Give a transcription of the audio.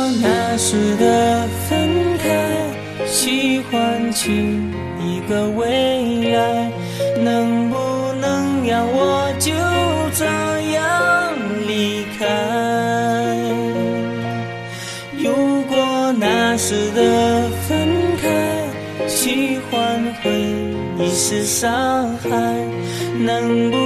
那时的分开，喜欢起一个未来，能不能让我就这样离开？如果那时的分开，喜欢会一时伤害，能不